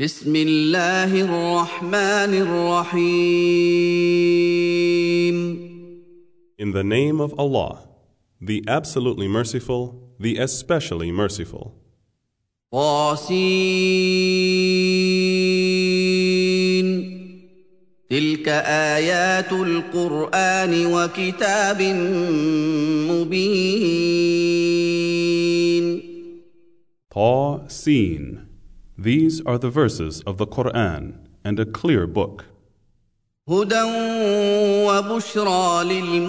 بسم الله الرحمن الرحيم. In the name of Allah, the absolutely merciful, the especially merciful. طاسين تلك آيات القرآن وكتاب مبين. طاسين. These are the verses of the Quran and a clear book. هدى وبشرى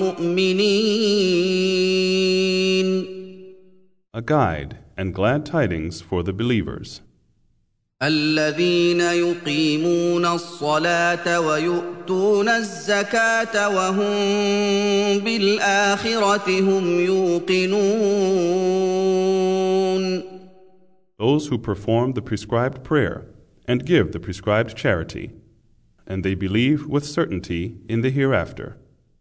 للمؤمنين. A guide and glad tidings for the believers. الذين يقيمون الصلاة ويؤتون الزكاة وهم بالآخرة هم يوقنون. Those who perform the prescribed prayer and give the prescribed charity, and they believe with certainty in the hereafter.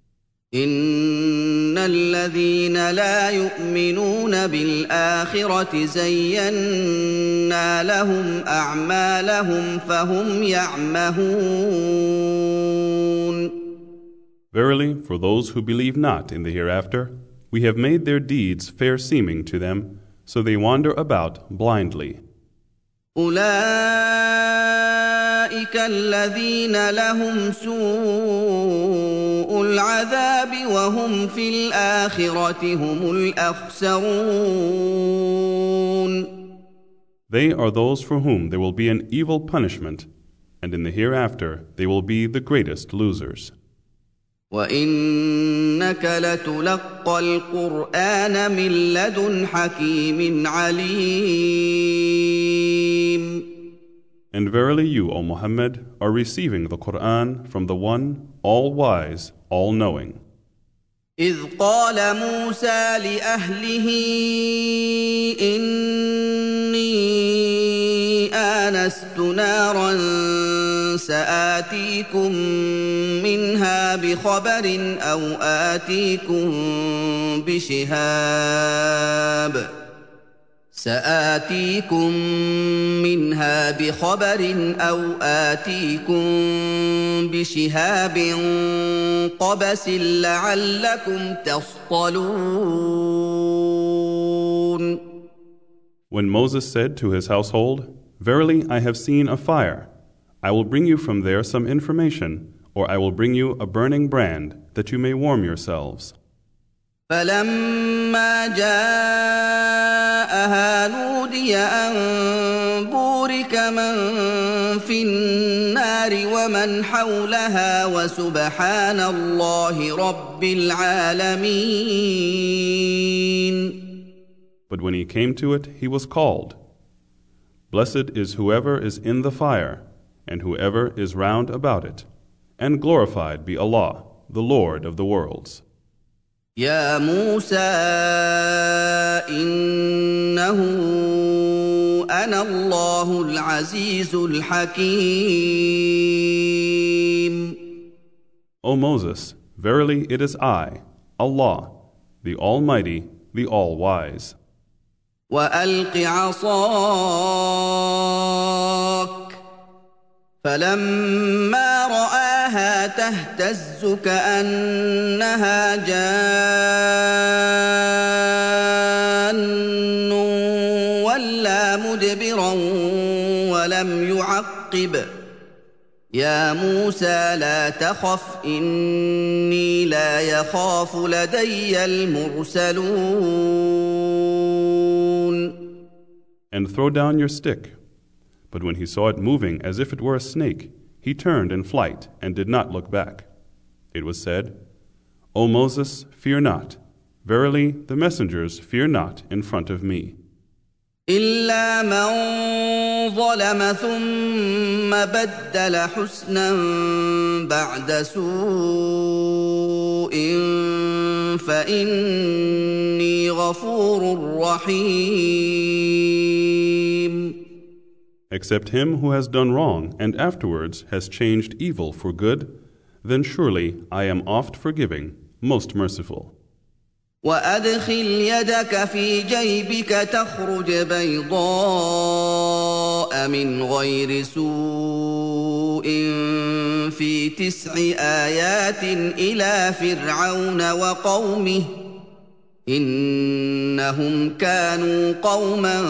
إن الذين لا يؤمنون بالآخرة زينا لهم أعمالهم فهم يعمهون. Verily, for those who believe not in the hereafter, we have made their deeds fair seeming to them, so they wander about blindly. أولئك الذين لهم سوء العذاب وهم في الآخرة هم الأخسرون. They are those for whom there will be an evil punishment, and in the hereafter they will be the greatest losers. وَإِنَّكَ لَتُلَقَّى الْقُرْآنَ مِن لَّدُنْ حَكِيمٍ عَلِيمٍ. And verily you, O Muhammad, are receiving the Quran from the one, all-wise, all-knowing. إِذْ قَالَ مُوسَى لِأَهْلِهِ إِنِّي آنَسْتُ نَارًا سآتيكم منها بخبر أو آتيكم بشهاب قبس لعلكم تصطلون. When Moses said to his household, Verily I have seen a fire. I will bring you from there some information, or I will bring you a burning brand, that you may warm yourselves. فَلَمَّا جَاءَهَا نُودِيَ أَن بُورِكَ مَن فِي النَّارِ وَمَنْ حَوْلَهَا وَسُبْحَانَ اللَّهِ رَبِّ الْعَالَمِينَ. But when he came to it, he was called. Blessed is whoever is in the fire, and whoever is round about it, and glorified be Allah, the Lord of the worlds. يا موسى إنه أنا الله العزيز الحكيم. O Moses, verily it is I, Allah, the Almighty, the All-Wise. وألق عصاك فلما رآها تهتز كأنها جان ولا مدبرا ولم يعقب. يا موسى لا تخف إني لا يخاف لدي المرسلون. And throw down your stick. But when he saw it moving as if it were a snake, he turned in flight and did not look back. It was said, O Moses, fear not. Verily, the messengers fear not in front of me. إلا من ظلم ثم بدل حسنا بعد سوء فإني غفور رحيم. Except him who has done wrong and afterwards has changed evil for good, then surely I am oft forgiving, most merciful. وأدخل يدك في جيبك تخرج بيضاء برأ من غير سوء في 9 آيات إلى فرعون وقومه إنهم كانوا قوما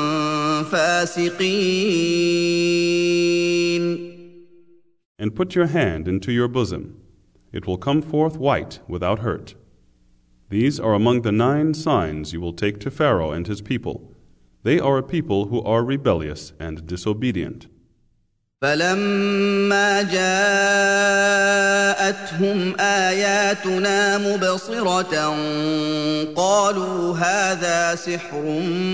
فاسقين. And put your hand into your bosom. It will come forth white without hurt. These are among the 9 signs you will take to Pharaoh and his people. They are a people who are rebellious and disobedient. فَلَمَّا جَاءَتْهُمْ آيَاتُنَا مُبْصِرَةً قَالُوا هَذَا سِحْرٌ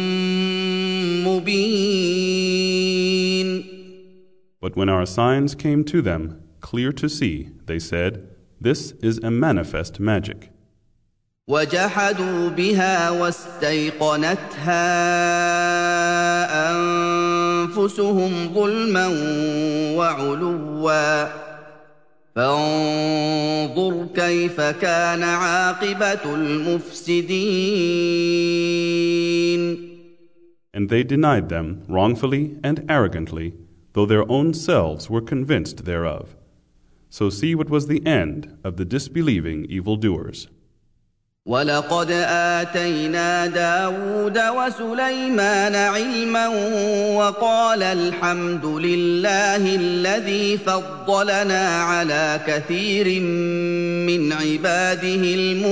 مُبِينٌ. But when our signs came to them, clear to see, they said, "This is a manifest magic." وَجَحَدُوا بِهَا وَاسْتَيْقَنَتْهَا أَنفُسُهُمْ ظُلْمًا وَعُلُوًّا فَانظُرْ كَيْفَ كَانَ عَاقِبَةُ الْمُفْسِدِينَ. And they denied them wrongfully and arrogantly, though their own selves were convinced thereof. So see what was the end of the disbelieving evildoers. وَلَقَدْ آتَيْنَا دَاوُودَ وَسُلَيْمَانَ عِلْمًا وَقَالَ الْحَمْدُ لِلَّهِ الَّذِي فَضَّلَنَا عَلَى كَثِيرٍ مِّنْ عِبَادِهِ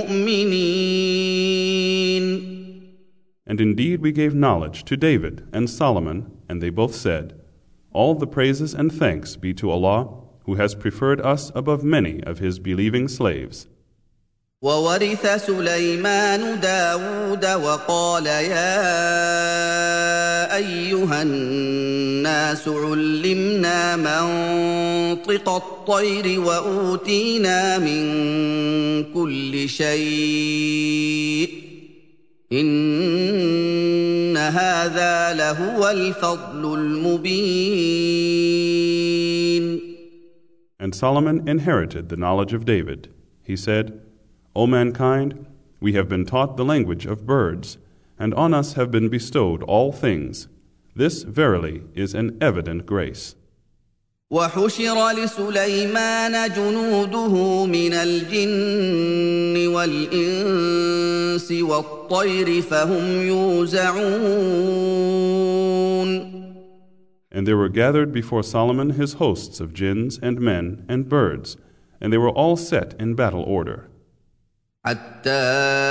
الْمُؤْمِنِينَ. And indeed we gave knowledge to David and Solomon, and they both said, "All the praises and thanks be to Allah, who has preferred us above many of his believing slaves." وَوَرِثَ سُلَيْمَانُ دَاوُودَ وَقَالَ يَا أَيُّهَا النَّاسُ عُلِّمْنَا مَنطِقَ الطَّيْرِ وَأُوتِينَا مِن كُلِّ شَيْءٍ إِنَّ هَذَا لَهُوَ الْفَضْلُ الْمُبِينُ. And Solomon inherited the knowledge of David. He said, "O mankind, we have been taught the language of birds, and on us have been bestowed all things. This verily is an evident grace." وَحُشِرَ لِسُلَيْمَانَ جُنُودُهُ مِنَ الْجِنِّ وَالْإِنسِ وَالطَّيْرِ فَهُمْ يُوزَعُونَ. And there were gathered before Solomon his hosts of jinns and men and birds, and they were all set in battle order. حتى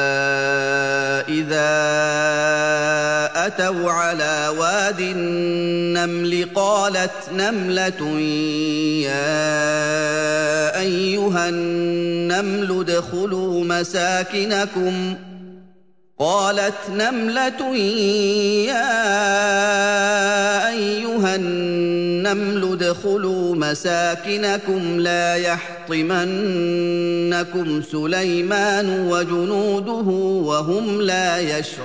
إذا أتوا على واد النمل قالت نملة يا أيها النمل ادخلوا مساكنكم لا يحطمنكم سليمان وجنوده وهم لا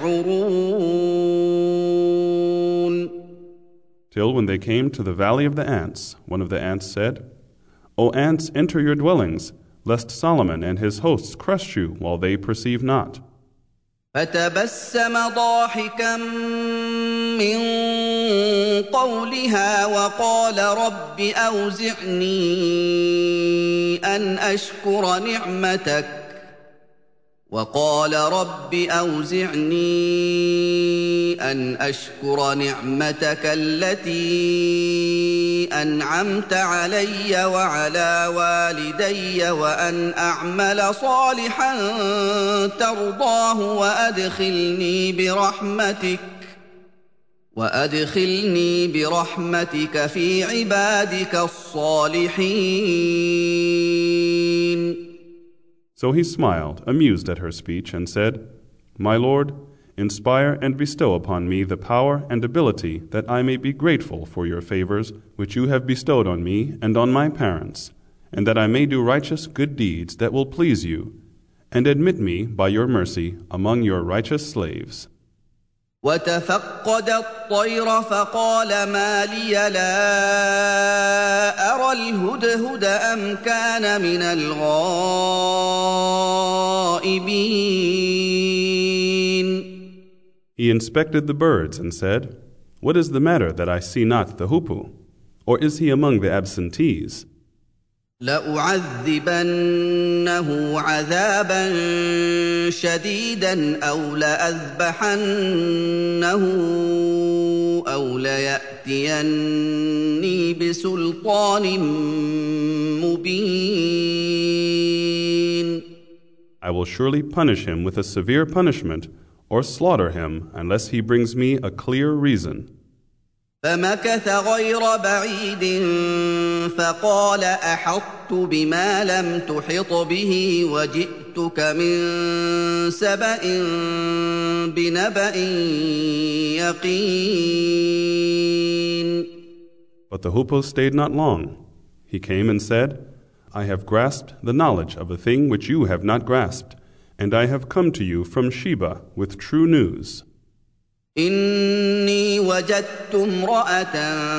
يشعرون. Till when they came to the valley of the ants, one of the ants said, "O ants, enter your dwellings, lest Solomon and his hosts crush you while they perceive not." فتبسم ضاحكا من قولها وقال رب أوزعني أن أشكر نعمتك التي أنعمت علي وعلى والدي وأن أعمل صالحا ترضاه وأدخلني برحمتك في عبادك الصالحين. So he smiled, amused at her speech, and said, "My Lord, inspire and bestow upon me the power and ability that I may be grateful for your favors which you have bestowed on me and on my parents, and that I may do righteous good deeds that will please you, and admit me by your mercy among your righteous slaves." وتفقد الطير فقال ما لي لا أرى الهدهد أم كان من الغائبين. He inspected the birds and said, What is the matter that I see not the hoopoe? Or is he among the absentees? لأعذبنه عذابا شديدا أو لأذبحنه أو ليأتيني بسلطان مبين. I will surely punish him with a severe punishment, or slaughter him unless he brings me a clear reason. فمكث غير بعيد فقال أحطت بما لم تحط به وجئتك من سبأ بنبأ يقين. But the hoopoe stayed not long. He came and said, I have grasped the knowledge of a thing which you have not grasped, and I have come to you from Sheba with true news. إني وجدت امرأة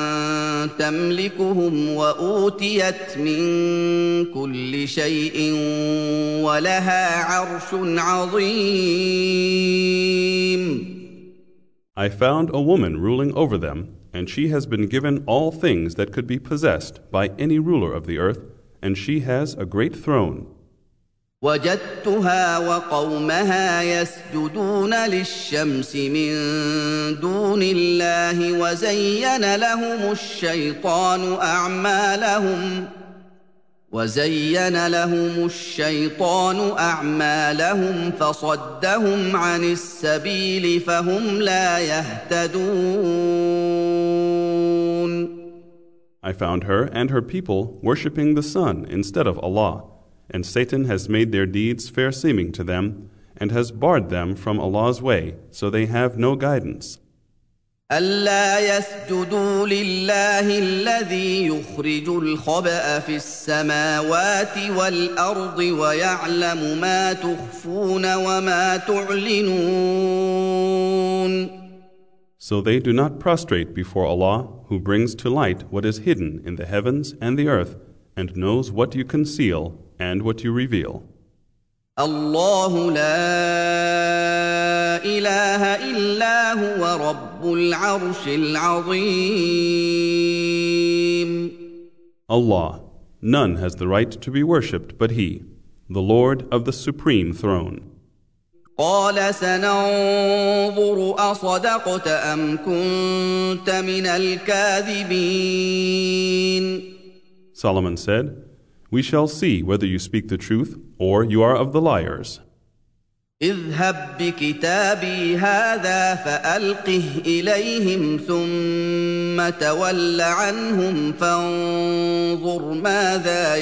تملكهم وأوتيت من كل شيء ولها عرش عظيم. I found a woman ruling over them, and she has been given all things that could be possessed by any ruler of the earth, and she has a great throne. وجدتها وقومها يسجدون للشمس من دون الله وزين لهم الشيطان أعمالهم فصدهم عن السبيل فهم لا يهتدون. I found her and her people worshipping the sun instead of Allah, and Satan has made their deeds fair-seeming to them, and has barred them from Allah's way, so they have no guidance. ألا يسجدوا لله الذي يخرج الخبأ في السماوات والأرض ويعلم ما تخفون وما تعلنون. So they do not prostrate before Allah, who brings to light what is hidden in the heavens and the earth, and knows what you conceal and what you reveal. الله لا إله إلا هو رب العرش العظيم. Allah, none has the right to be worshipped but He, the Lord of the Supreme Throne. قال سننظر أصدقت أم كنت من الكاذبين. Solomon said, We shall see whether you speak the truth or you are of the liars. اذهب بكتابي هذا فألقه إليهم ثم تول عنهم فانظر ماذا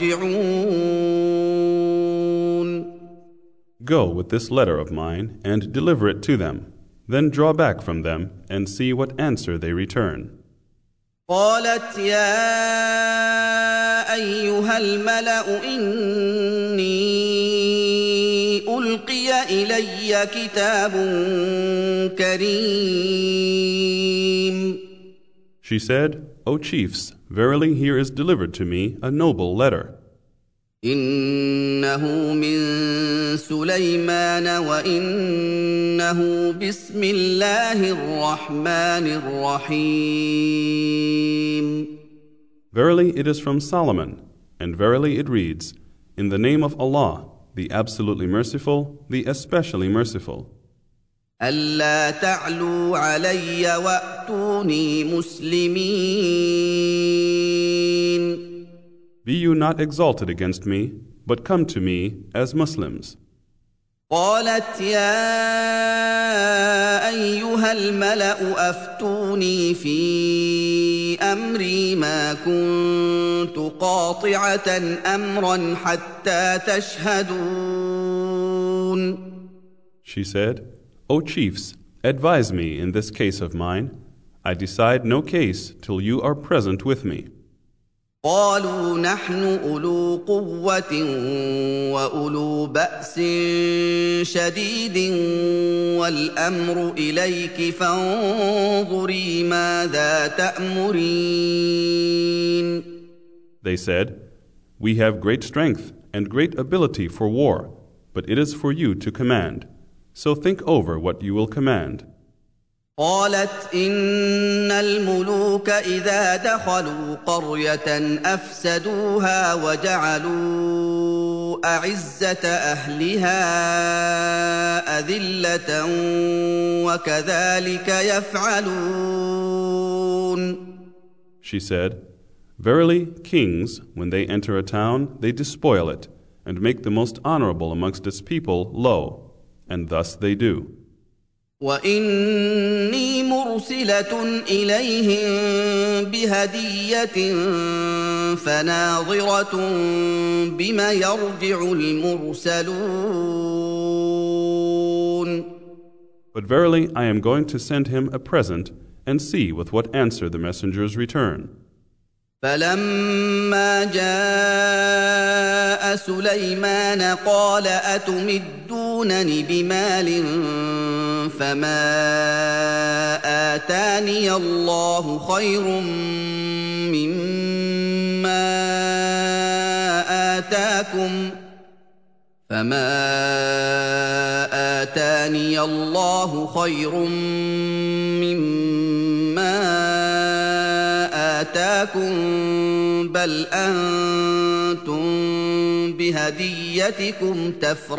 يرجعون. Go with this letter of mine and deliver it to them. Then draw back from them and see what answer they return. قالت يا أيها الملأ إني ألقي إلي كتاب كريم. She said, O chiefs, verily here is delivered to me a noble letter. إنه من سليمان وإنه بسم الله الرحمن الرحيم. Verily it is from Solomon, and verily it reads, In the name of Allah, the absolutely merciful, the especially merciful. ألا تعلوا علي وأتوني مسلمين. Be you not exalted against me, but come to me as Muslims. قالت يا أيها الملأ أفتوني في أمري ما كنت قاطعة أمرا حتى تشهدون. She said, O chiefs, advise me in this case of mine. I decide no case till you are present with me. قالوا نحن أولو قوة وأولو بأس شديد والأمر إليك فانظري ماذا تأمرين. They said, We have great strength and great ability for war, but it is for you to command. So think over what you will command. قالت إن الملوك إذا دخلوا قرية أفسدوها وجعلوا أعزة أهلها أذلة وكذلك يفعلون. She said, Verily, kings, when they enter a town, they despoil it, and make the most honorable amongst its people low, and thus they do. وإني مرسلة إليهم بهدية فناظرة بما يرجع المرسلون. But verily, I am going to send him a present, and see with what answer the messengers return. فلما جاء سليمان قال أتمدونني بمال فما آتاني الله خير مما آتاكم بل أنتم بهديتكم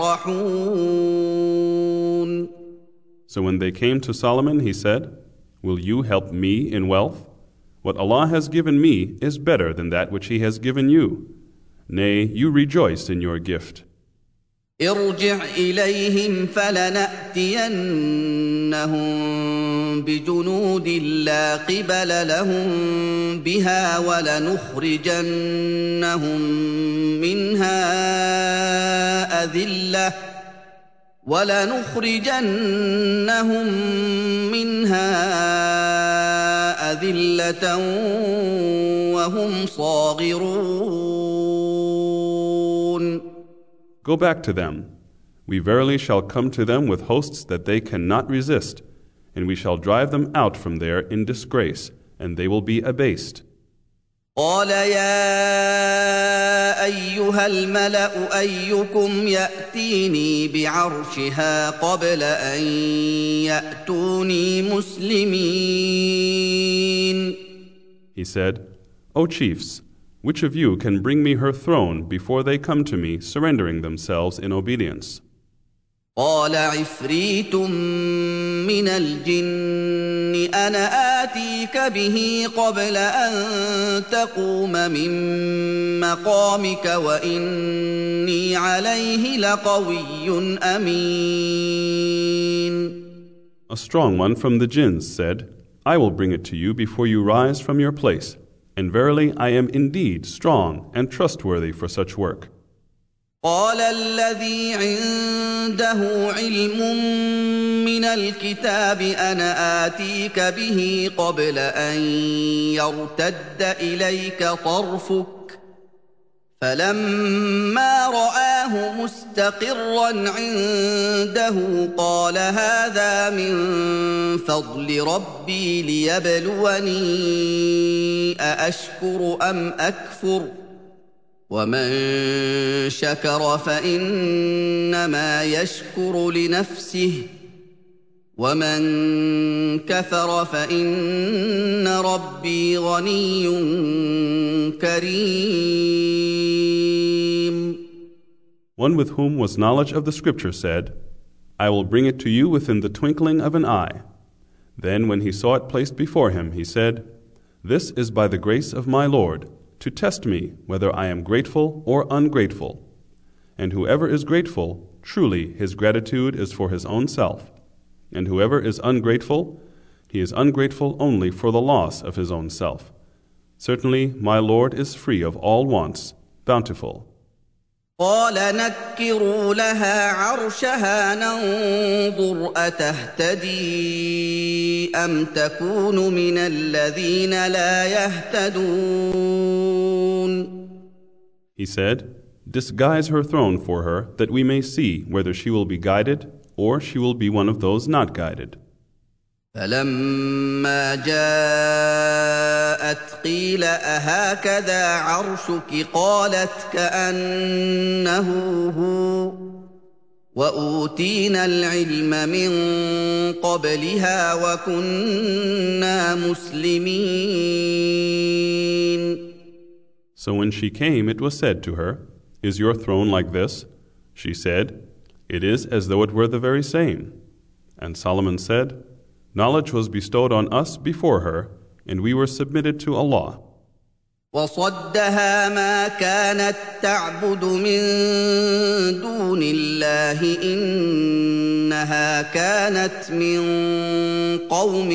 تفرحون. So when they came to Solomon, he said, Will you help me in wealth? What Allah has given me is better than that which He has given you. Nay, you rejoice in your gift. ارجع إليهم فلنأتينهم بجنود لا قبل لهم بها ولنخرجنهم منها أذلة وهم صاغرون. Go back to them. We verily shall come to them with hosts that they cannot resist, and we shall drive them out from there in disgrace, and they will be abased. قال يا أيها الملأ أيكم يأتيني بعرشها قبل أن يأتوني مسلمين. He said, O chiefs, which of you can bring me her throne before they come to me, surrendering themselves in obedience? قال عفريت من الجن أنا آتيك به قبل أن تقوم من مقامك وإني عليه لقوي أمين. A strong one from the jinns said, I will bring it to you before you rise from your place, and verily I am indeed strong and trustworthy for such work. قال الذي عنده علم من الكتاب أنا آتيك به قبل أن يرتد إليك طرفك فلما رآه مستقرا عنده قال هذا من فضل ربي ليبلوني أأشكر أم أكفر ومن شكر فإنما يشكر لنفسه ومن كفر فإن ربي غني كريم. One with whom was knowledge of the scripture said, I will bring it to you within the twinkling of an eye. Then when he saw it placed before him, he said, This is by the grace of my Lord, to test me whether I am grateful or ungrateful. And whoever is grateful, truly his gratitude is for his own self. And whoever is ungrateful, he is ungrateful only for the loss of his own self. Certainly my Lord is free of all wants, bountiful. قال نكروا لها عرشها ننظر أتهتدي أم تكون من الذين لا يهتدون. He said, Disguise her throne for her, that we may see whether she will be guided or she will be one of those not guided. فلما جاءت قيل أهكذا عرشك قالت كأنه هو وأوتينا العلم من قبلها وكنا مسلمين. So when she came, it was said to her, "Is your throne like this?" She said, "It is as though it were the very same." And Solomon said, "Knowledge was bestowed on us before her, and we were submitted to Allah." وصدها ما كانت تعبد من دون الله إنها كانت من قوم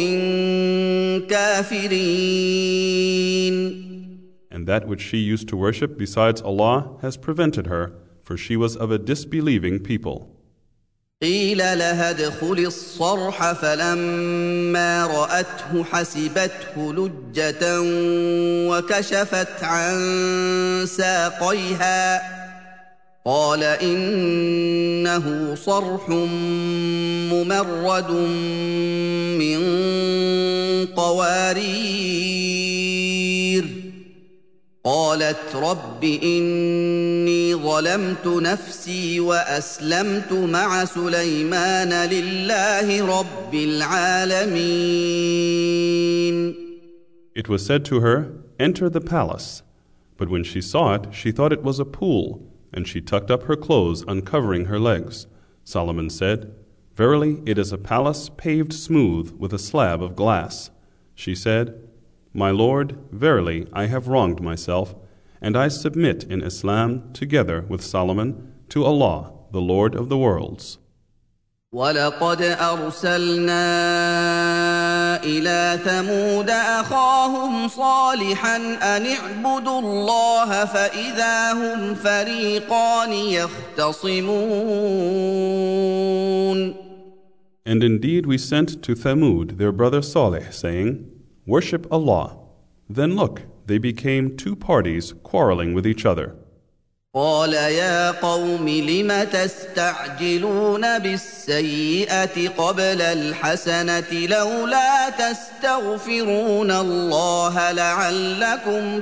كافرين. And that which she used to worship besides Allah has prevented her, for she was of a disbelieving people. قيل لها ادخلي الصرح فلما رأته حسبته لجة وكشفت عن ساقيها قال إنه صرح ممرد من قوارير. قالت رب إني ظلمت نفسي وأسلمت مع سليمان لله رب العالمين. It was said to her, "Enter the palace." But when she saw it, she thought it was a pool, and she tucked up her clothes, uncovering her legs. Solomon said, "Verily, it is a palace paved smooth with a slab of glass." She said, "My Lord, verily I have wronged myself, and I submit in Islam together with Solomon to Allah, the Lord of the worlds." وَلَقَدْ أَرْسَلْنَا إِلَىٰ ثَمُودَ أَخَاهُمْ صَالِحًا أَنِ اعْبُدُوا اللَّهَ فَإِذَا هُمْ فَرِيقَانِ يَخْتَصِمُونَ. And indeed we sent to Thamud their brother Saleh, saying, "Worship Allah." Then look, they became two parties quarreling with each other. قال يا قوم لم تستعجلون بالسيئة قبل الحسنة لولا تستغفرون الله لعلكم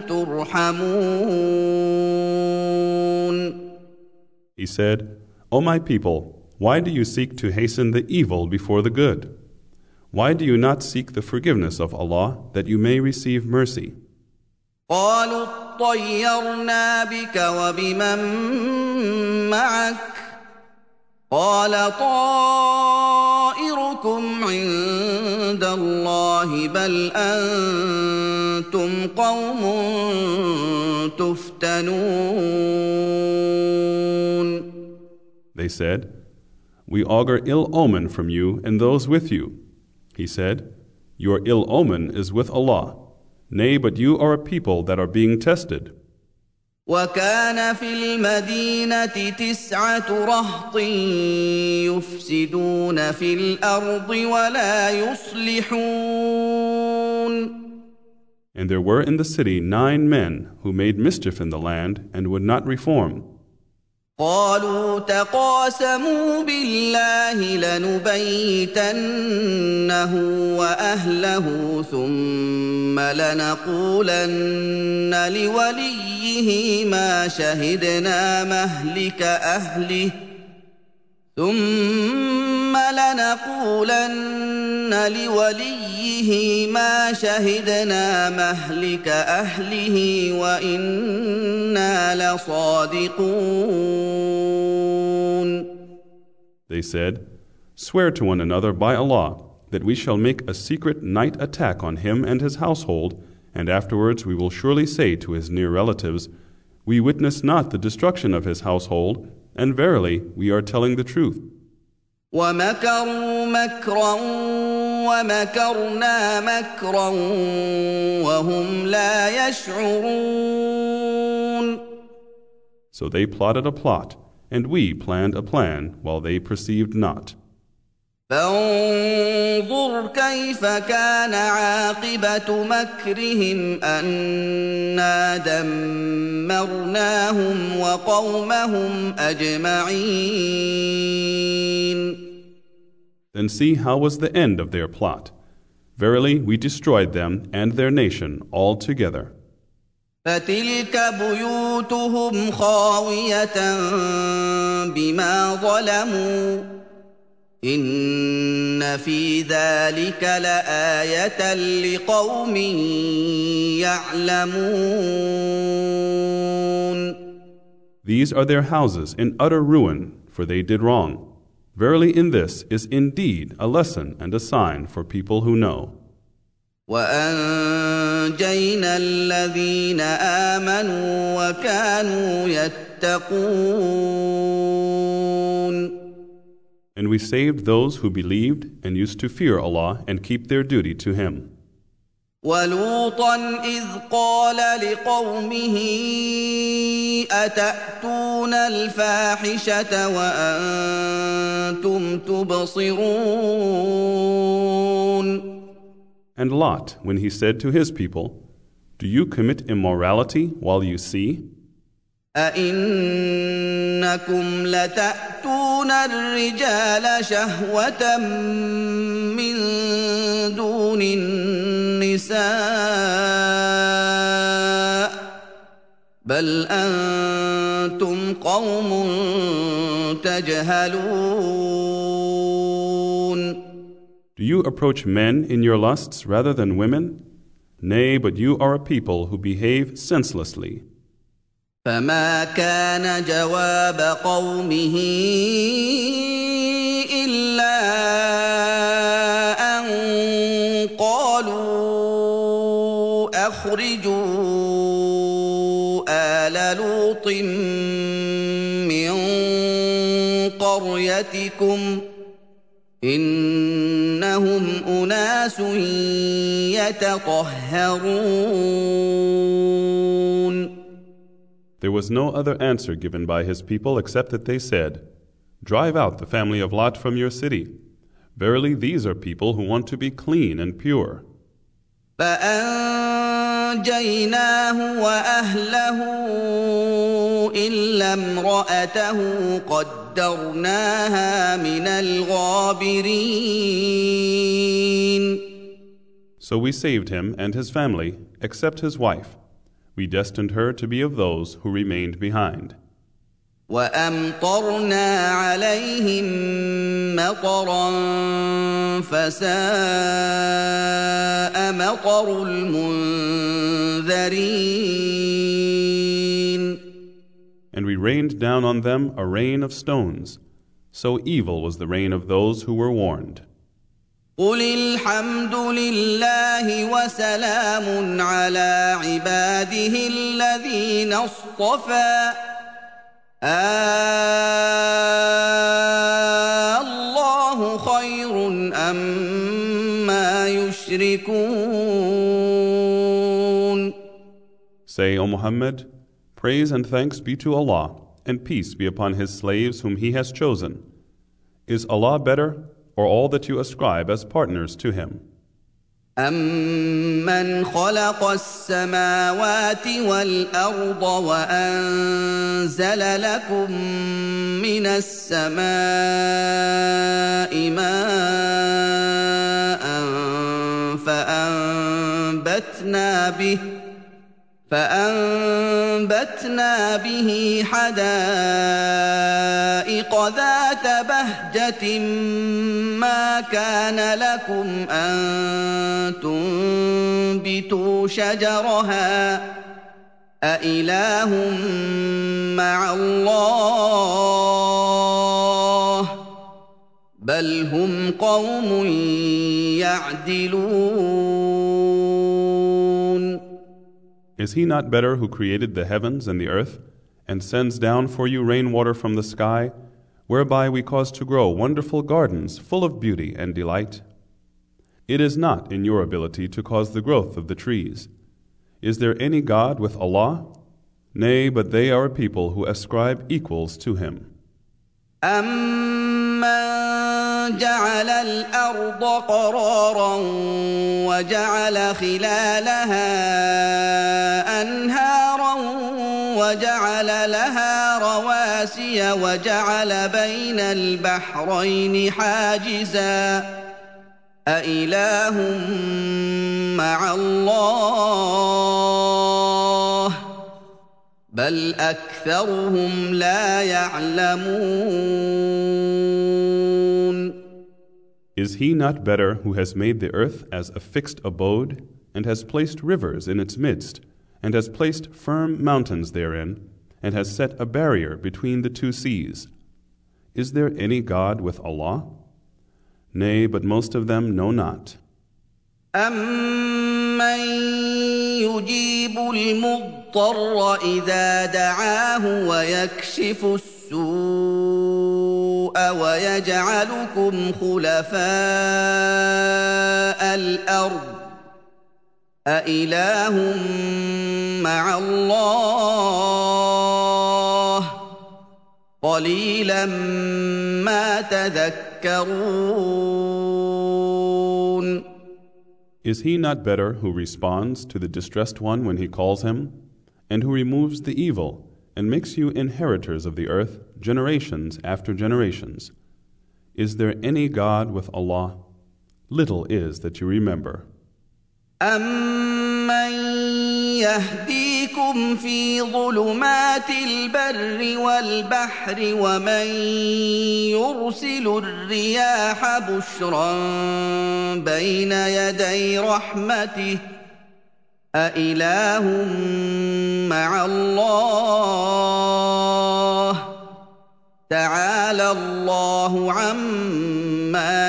ترحمون. He said, "O my people, why do you seek to hasten the evil before the good? Why do you not seek the forgiveness of Allah that you may receive mercy?" قالوا اطيرنا بك وبمن معك قال طائركم عند الله بل أنتم قوم تفتنون. They said, "We augur ill omen from you and those with you." He said, "Your ill omen is with Allah. Nay, but you are a people that are being tested." وكان في المدينة 9 رهط يفسدون في الأرض ولا يصلحون. And there were in the city 9 men who made mischief in the land and would not reform. قالوا تقاسموا بالله لنبيتنه وأهله ثم لنقولن لوليه ما شهدنا مهلك أهله وإنا لصادقون. They said, "Swear to one another by Allah that we shall make a secret night attack on him and his household, and afterwards we will surely say to his near relatives, 'We witness not the destruction of his household, and verily we are telling the truth.'" ومكروا مكرا ومكرنا مكرا وهم لا يشعرون. So they plotted a plot, and we planned a plan while they perceived not. فانظر كيف كان عاقبة مكرهم أنا دمرناهم وقومهم أجمعين. Then see how was the end of their plot. Verily, we destroyed them and their nation altogether. فتلك بيوتهم خاوية بما ظلموا إن في ذلك لآية لقوم يعلمون. These are their houses in utter ruin, for they did wrong. Verily in this is indeed a lesson and a sign for people who know. وأنجينا الذين آمنوا وكانوا يتقون. And we saved those who believed and used to fear Allah and keep their duty to Him. ولوطا إذ قال لقومه أتأتون الفاحشة وأنتم تبصرون. And Lot, when he said to his people, Do you commit immorality while you see? أئنكم لتأتون الرجال شهوة من دون النساء بل أنتم قوم تجهلون. Do you approach men in your lusts rather than women? Nay, but you are a people who behave senselessly. فما كان جواب قومه إلا أن قالوا أخرجوا آل لوط من قريتكم إنهم أناس يتطهرون. There was no other answer given by his people except that they said, Drive out the family of Lot from your city. Verily these are people who want to be clean and pure. فأنجيناه وأهله إلا امرأته قدرناها من الغابرين. So we saved him and his family, except his wife. We destined her to be of those who remained behind. وأمطرنا عليهم مطرا فساء مطر المنذرين. And we rained down on them a rain of stones. So evil was the rain of those who were warned. قل الحمد لله وسلام على عباده الذين اصطفى الله خير أما يشركون. Say, O Muhammad, praise and thanks be to Allah, and peace be upon His slaves whom He has chosen. Is Allah better, or all that you ascribe as partners to Him? أَمَّنْ خَلَقَ السَّمَاوَاتِ وَالْأَرْضَ وَأَنزَلَ لَكُم مِّنَ السَّمَاءِ مَاءً فأنبتنا به حدائق ذات بهجة ما كان لكم أن تنبتوا شجرها أإله مع الله بل هم قوم يعدلون. Is He not better who created the heavens and the earth, and sends down for you rainwater from the sky, whereby we cause to grow wonderful gardens full of beauty and delight? It is not in your ability to cause the growth of the trees. Is there any God with Allah? Nay, but they are a people who ascribe equals to Him. أَمَّنْ جَعَلَ الْأَرْضَ قَرَارًا وَجَعَلَ خِلَالَهَا أَنْهَارًا وَجَعَلَ لَهَا رَوَاسِيَ وَجَعَلَ بَيْنَ الْبَحْرَيْنِ حَاجِزًا أَإِلَٰهٌ مَّعَ اللَّهِ بل أكثرهم لا يعلمون. Is he not better who has made the earth as a fixed abode, and has placed rivers in its midst, and has placed firm mountains therein, and has set a barrier between the two seas? Is there any God with Allah? Nay, but most of them know not. أَمَّن يُجِيبُ الْمُضْطَرَّ إِذَا دَعَاهُ وَيَكْشِفُ السُّوءَ وَيَجْعَلُكُمْ خُلَفَاءَ الْأَرْضِ أَإِلَٰهٌ مَّعَ اللَّهِ قَلِيلًا مَّا تَذَكَّرُونَ. Is he not better who responds to the distressed one when he calls him, and who removes the evil, and makes you inheritors of the earth, generations after generations? Is there any God with Allah? Little is that you remember. أَمَّن يَهْدِيكُمْ فِي ظُلُمَاتِ الْبَرِّ وَالْبَحْرِ وَمَن يُرْسِلُ الرِّيَاحَ بُشْرًا بَيْنَ يَدَيْ رَحْمَتِهِ أَإِلَٰهٌ مَّعَ اللَّهِ تَعَالَى اللَّهُ عَمَّا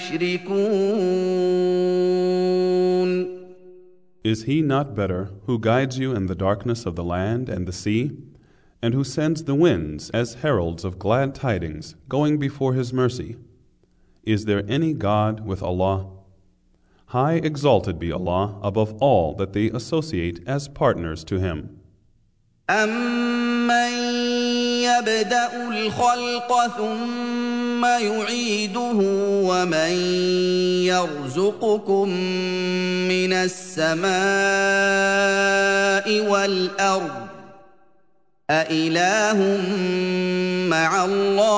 يُشْرِكُونَ. Is he not better who guides you in the darkness of the land and the sea, and who sends the winds as heralds of glad tidings going before his mercy? Is there any God with Allah? High exalted be Allah above all that they associate as partners to him. أَمَّن يَبْدَأُ الْخَلْقَ ثُمَّ يُعِيدُهُ وَمَن يَرْزُقُكُم مِّنَ السَّمَاءِ وَالْأَرْضِ أَإِلَٰهٌ مَّعَ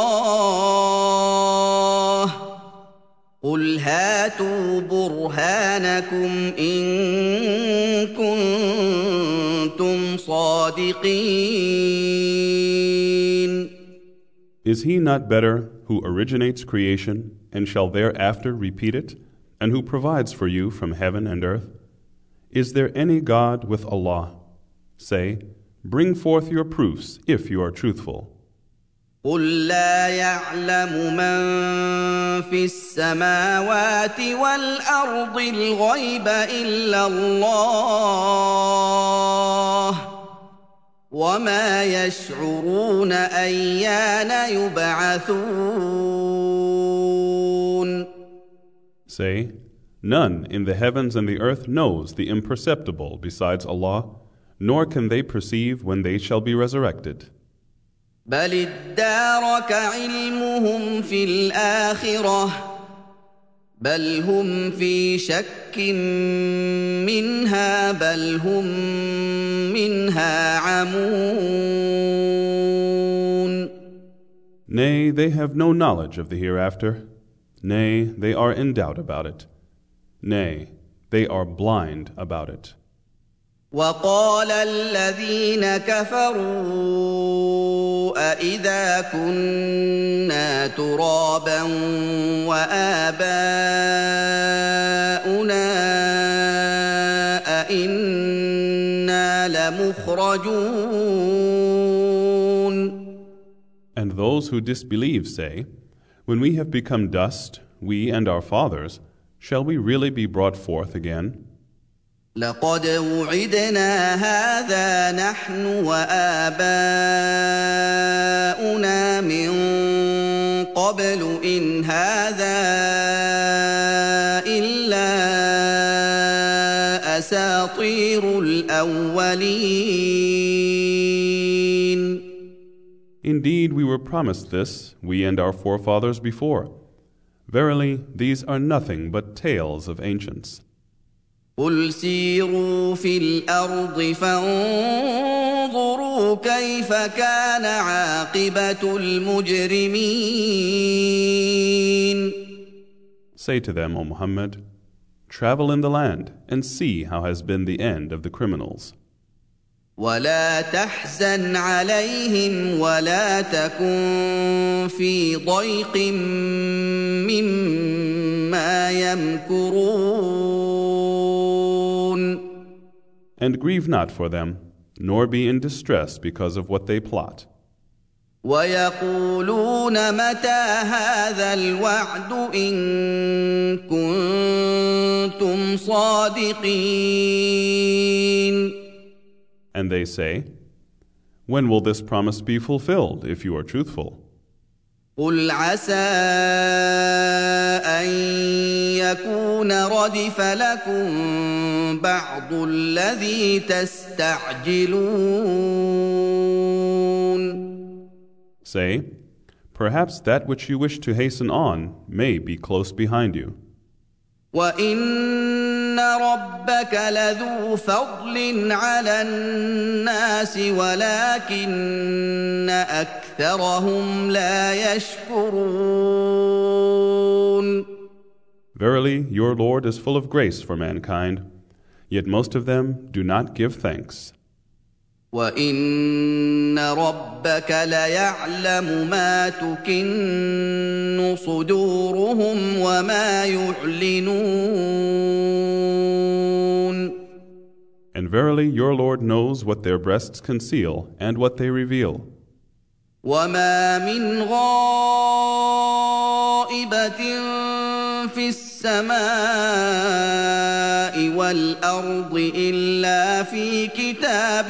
اللَّهِ قُلْ هَاتُوا بُرْهَانَكُمْ إِن كُنتُمْ صَادِقِينَ. Is he not better who originates creation and shall thereafter repeat it, and who provides for you from heaven and earth? Is there any God with Allah? Say, bring forth your proofs if you are truthful. قُل لَّا يَعْلَمُ مَن فِي السَّمَاوَاتِ وَالْأَرْضِ الْغَيْبَ إِلَّا اللَّهُ وَمَا يَشْعُرُونَ أَيَّانَ يُبْعَثُونَ. Say, none in the heavens and the earth knows the imperceptible besides Allah, nor can they perceive when they shall be resurrected. بل ادارك علمهم في الآخرة بل هم في شك منها بل هم منها عمون. Nay, they have no knowledge of the hereafter. Nay, they are in doubt about it. Nay, they are blind about it. وقال الذين كفروا أإذا كنا ترابا وآباؤنا أإنا لمخرجون. And those who disbelieve say, when we have become dust, we and our fathers, shall we really be brought forth again? لقد وعدنا هذا نحن وآباؤنا من قبل إن هذا إلا أساطير الأولين. Indeed, we were promised this, we and our forefathers before. Verily, these are nothing but tales of ancients. قُلْ سِيرُوا فِي الْأَرْضِ فَانظُرُوا كَيْفَ كَانَ عَاقِبَةُ الْمُجْرِمِينَ. Say to them, O Muhammad, travel in the land and see how has been the end of the criminals. ولا تحزن عليهم ولا تكن في ضيق مما يمكرون. And grieve not for them, nor be in distress because of what they plot. ويقولون متى هذا الوعد إن كنتم صادقين. And they say, when will this promise be fulfilled, if you are truthful? قل عسى أن يكون ردف لكم بعض الذي تستعجلون. Say, perhaps that which you wish to hasten on may be close behind you. وَإِنَّ رَبَّكَ لَذُو فَضْلٍ عَلَى النَّاسِ وَلَكِنَّ أَكْثَرَهُمْ لَا يَشْكُرُونَ. Verily, your Lord is full of grace for mankind, yet most of them do not give thanks. وَإِنَّ رَبَّكَ لَيَعْلَمُ مَا تُكِنُّ صُدُورُهُمْ وَمَا يُعْلِنُونَ. And verily, your Lord knows what their breasts conceal and what they reveal. وَمَا مِنْ غَائِبَةٍ فِي السَّمَاءِ وَالْأَرْضِ إِلَّا فِي كِتَابٍ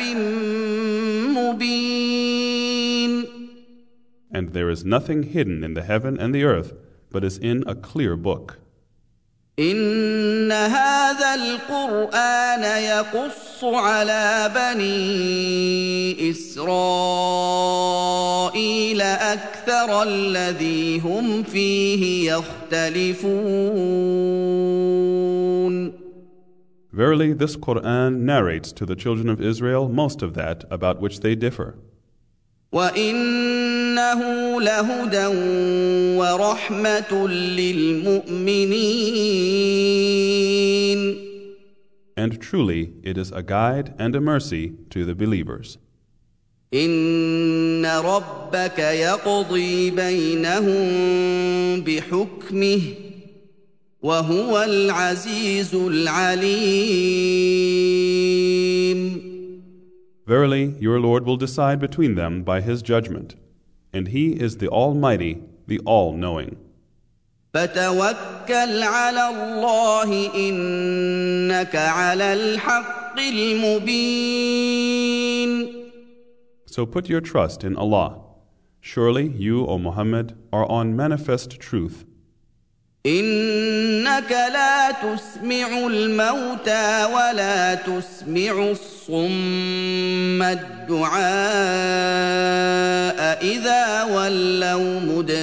مُبِينٍ. And there is nothing hidden in the heaven and the earth, but is in a clear book. إِنَّ هَذَا الْقُرْآنَ يَقُصُّ عَلَى بَنِي إِسْرَائِيلَ أَكْثَرَ الَّذِي هُمْ فِيهِ يَخْتَلِفُونَ. Verily, this Qur'an narrates to the children of Israel most of that about which they differ. وَإِنَّهُ لَهُدًى وَرَحْمَةٌ لِّلْمُؤْمِنِينَ. And truly, it is a guide and a mercy to the believers. إِنَّ رَبَّكَ يَقْضِي بَيْنَهُم بِحُكْمِهِ وَهُوَ الْعَزِيزُ الْعَلِيمُ. Verily, your Lord will decide between them by His judgment, and He is the Almighty, the All-Knowing. فَتَوَكَّلْ عَلَى اللَّهِ إِنَّكَ عَلَى الْحَقِّ الْمُبِينِ. So put your trust in Allah. Surely you, O Muhammad, are on manifest truth. إِنَّكَ لَا تُسْمِعُ الْمَوْتَىٰ وَلَا تُسْمِعُ الصُّمَّ الدُّعَاءَ إِذَا وَلَّوْا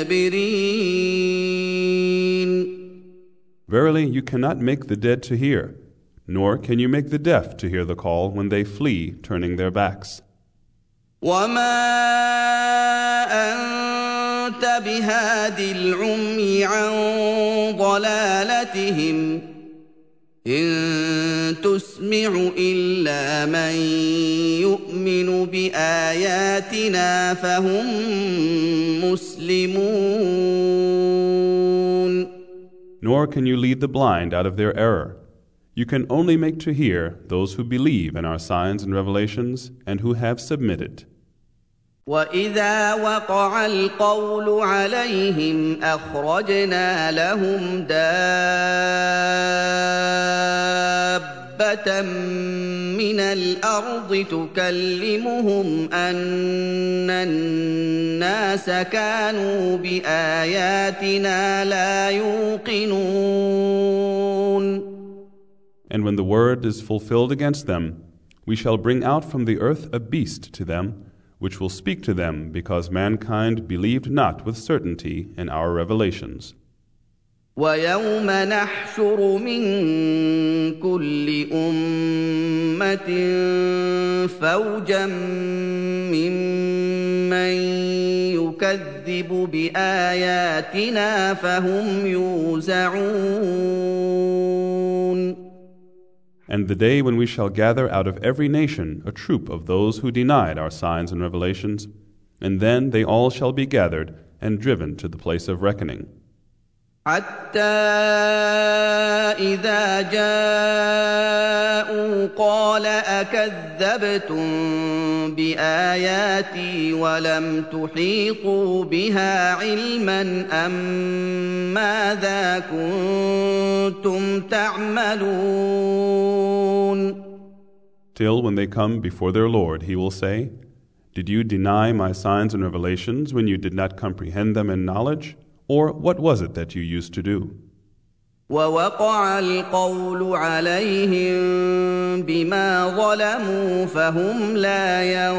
مُدْبِرِينَ. Verily, you cannot make the dead to hear, nor can you make the deaf to hear the call when they flee, turning their backs. وَمَا أَنتَ بِهَادِ الْعُمْيِ عَن ضَلَالَتِهِمْ إِن تُسْمِعُ إِلَّا مَن يُؤْمِنُ بِآيَاتِنَا فَهُم مُّسْلِمُونَ. Nor can you lead the blind out of their error. You can only make to hear those who believe in our signs and revelations and who have submitted. وَإِذَا وَقَعَ الْقَوْلُ عَلَيْهِمْ أَخْرَجْنَا لَهُمْ دَابَّةً مِّنَ الْأَرْضِ تُكَلِّمُهُمْ أَنَّ النَّاسَ كَانُوا بِآيَاتِنَا لَا يُوقِنُونَ. And when the word is fulfilled against them, we shall bring out from the earth a beast to them, which will speak to them because mankind believed not with certainty in our revelations. وَيَوْمَ نَحْشُرُ مِن كُلِّ أُمَّةٍ فَوْجًا مِّمَّن يُكَذِّبُ بِآيَاتِنَا فَهُمْ يُوزَعُونَ. And the day when we shall gather out of every nation a troop of those who denied our signs and revelations, and then they all shall be gathered and driven to the place of reckoning. حتى إذا جاءوا قال أكذبتم بآياتي ولم تحيطوا بها علما أم ماذا كنتم تعملون. Till when they come before their Lord, he will say, Did you deny my signs and revelations when you did not comprehend them in knowledge? Or what was it that you used to do? ووقع القول عليهم بما ظلموا فهم لا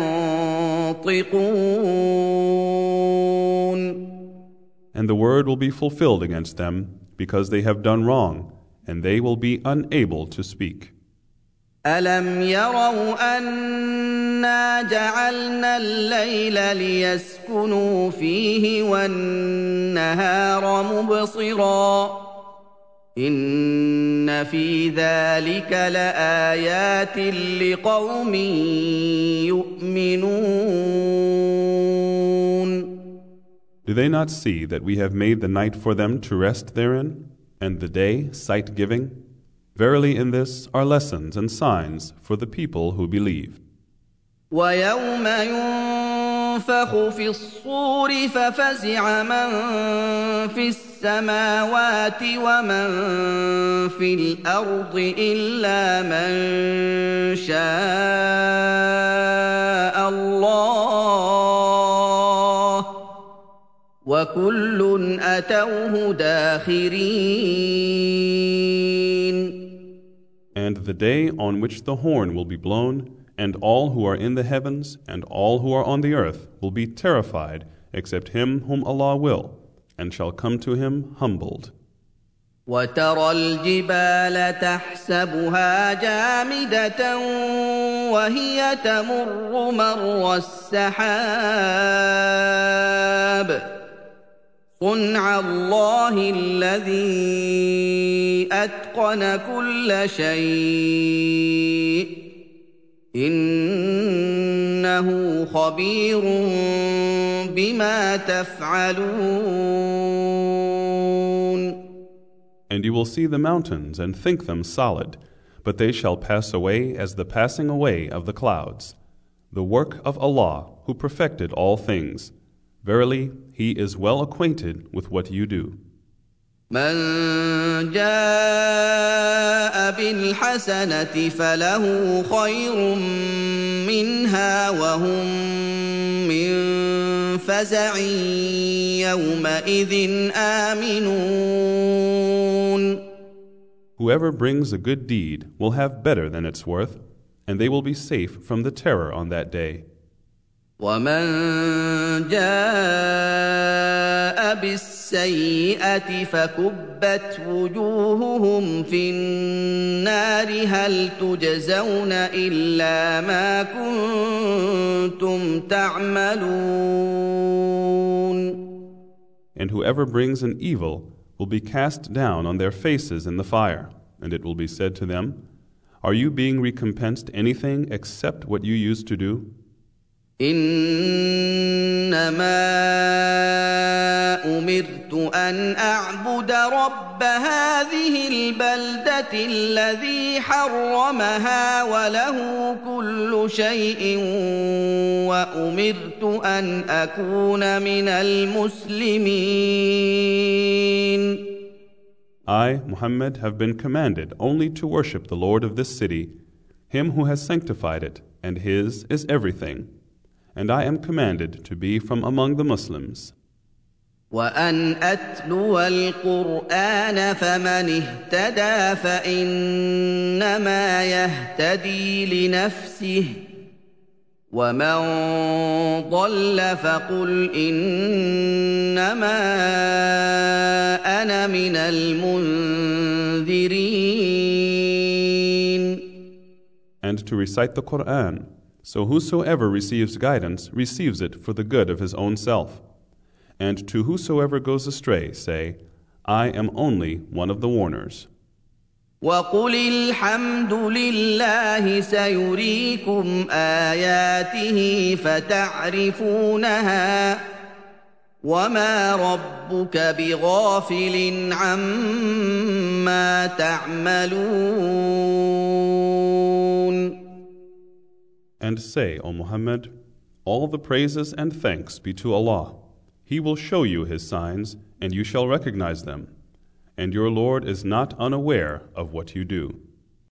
ينطقون. And the word will be fulfilled against them because they have done wrong, and they will be unable to speak. ألم يروا أنا جعلنا الليل ليسكنوا فيه والنهار مبصرا إن في ذلك لآيات لقوم يؤمنون. Do they not see that we have made the night for them to rest therein, and the day sight-giving? Verily in this are lessons and signs for the people who believe. ويوم ينفخ في الصور ففزع من في السماوات ومن في الأرض إلا من شاء الله وكل أتوه داخرين. And the day on which the horn will be blown, and all who are in the heavens and all who are on the earth will be terrified, except him whom Allah will, and shall come to him humbled. وترى الجبال تحسبها جامدة وهي تمر مر السحاب صنع الله الذي أتقن كل شيء إنه خبير بما تفعلون. And you will see the mountains and think them solid, but they shall pass away as the passing away of the clouds. The work of Allah, who perfected all things. Verily, He is well acquainted with what you do. من جاء بالحسنة فله خير منها وهم من فزع يومئذ آمنون. Whoever brings a good deed will have better than its worth, and they will be safe from the terror on that day. ومن جاء بالسيئة فكبت وجوههم في النار هل تجزون إلا ما كنتم تعملون. And whoever brings an evil will be cast down on their faces in the fire, and it will be said to them, Are you being recompensed anything except what you used to do? إنما أمرت أن أعبد رب هذه البلدة الذي حرمها وله كل شيء وأمرت أن أكون من المسلمين. I, Muhammad, have been commanded only to worship the Lord of this city, Him who has sanctified it, and His is everything. And I am commanded to be from among the Muslims. وأن أتلو القرآن فمن اهتدى فإنما يهتدي لنفسه ومن ضل فقل إنما أنا من المنذرين. And to recite the Quran, so whosoever receives guidance receives it for the good of his own self. And to whosoever goes astray say, I am only one of the warners. وقل الحمد لله سيريكم آياته فتعرفونها وما ربك بغافل عما تعملون. And say, O Muhammad, all the praises and thanks be to Allah. He will show you His signs, and you shall recognize them. And your Lord is not unaware of what you do.